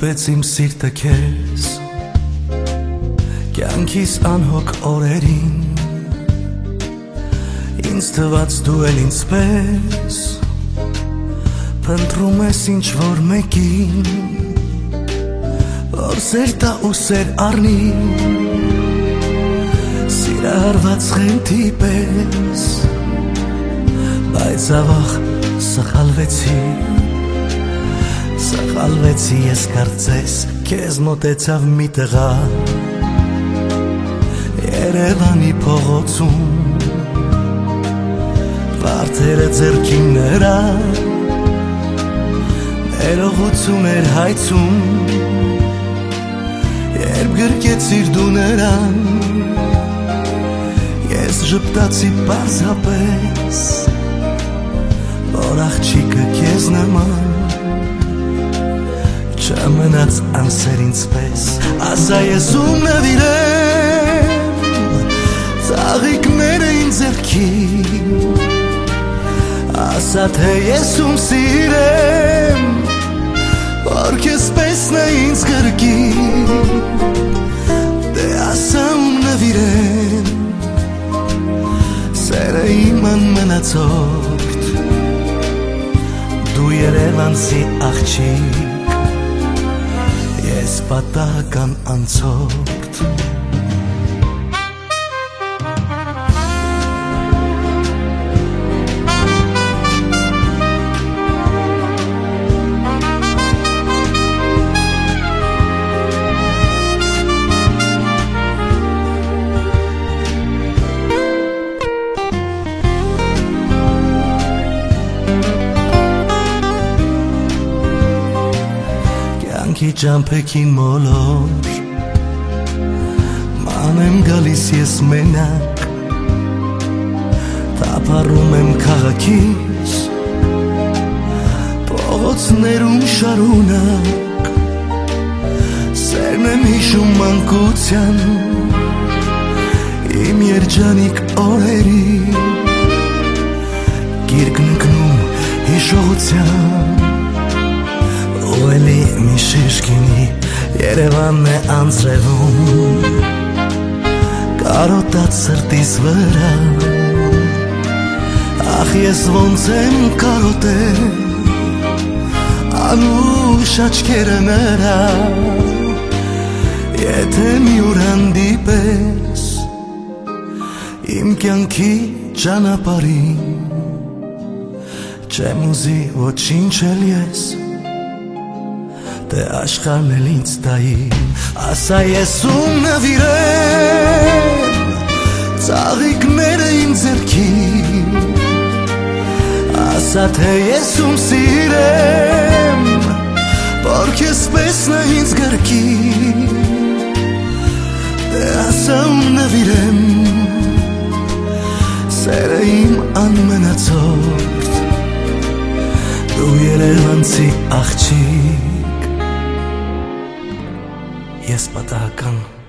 հանդիպեց իմ սիրտը քեզ կյանքիս անհոգ օրերին ինձ թված դու էլ ինձպես փնտրում ես ինչ որ մեկին որ սեր տա ու սեր առնի սիրահարված խենթի պես բայց ավաղ սխալվեցի ես կարծես քեզ մոտեցավ մի տղա Երևանի փողոցում Վարդերը ձեռքին նրա ներողություն էր հայցում երբ գրկեցիր դու նրան ես ժպտացի պարզապես որ աղջիկը քեզ նման չմնաց անսեր ինձպես ասա ես ում նվիրեմ ծաղիկները ինձ ձեռքին ասա թե ես ում սիրեմ որ քեզ պես նա ինձ գրկին դե ասա ում նվիրեմ սերը իմ անմնացորդ դու երևանցի աղջիկ ես պատահական անցորդ Ճամփեքին մոլոր ման եմ գալիս ես մենակ տապարում եմ քաղաքից փողոցներում շարունակ սերն եմ հիշում մանկության իմ երջանիկ օրերի գիրկն ընկնում հիշողության ու էլի մի շիշկինի Երևանն է անձրևում կարոտած սրտիս վրա ախ ես ոնց եմ կարոտել անուշ աչքերը նրա եթե մի օր հանդիպես իմ կյանքի ճանապարհին չեմ ուզի ոչինչ էլ ես Դե աշխարհն էլ ինձ տայի ասա ես ում նվիրեմ ծաղիկները իմ ձեռքին ասա թե ես ում սիրեմ որ քեզ պես նա ինձ գրկին դե ասա ում նվիրեմ սերը իմ անմնացորդ դու երևանցի աղջիկ Ես պատահական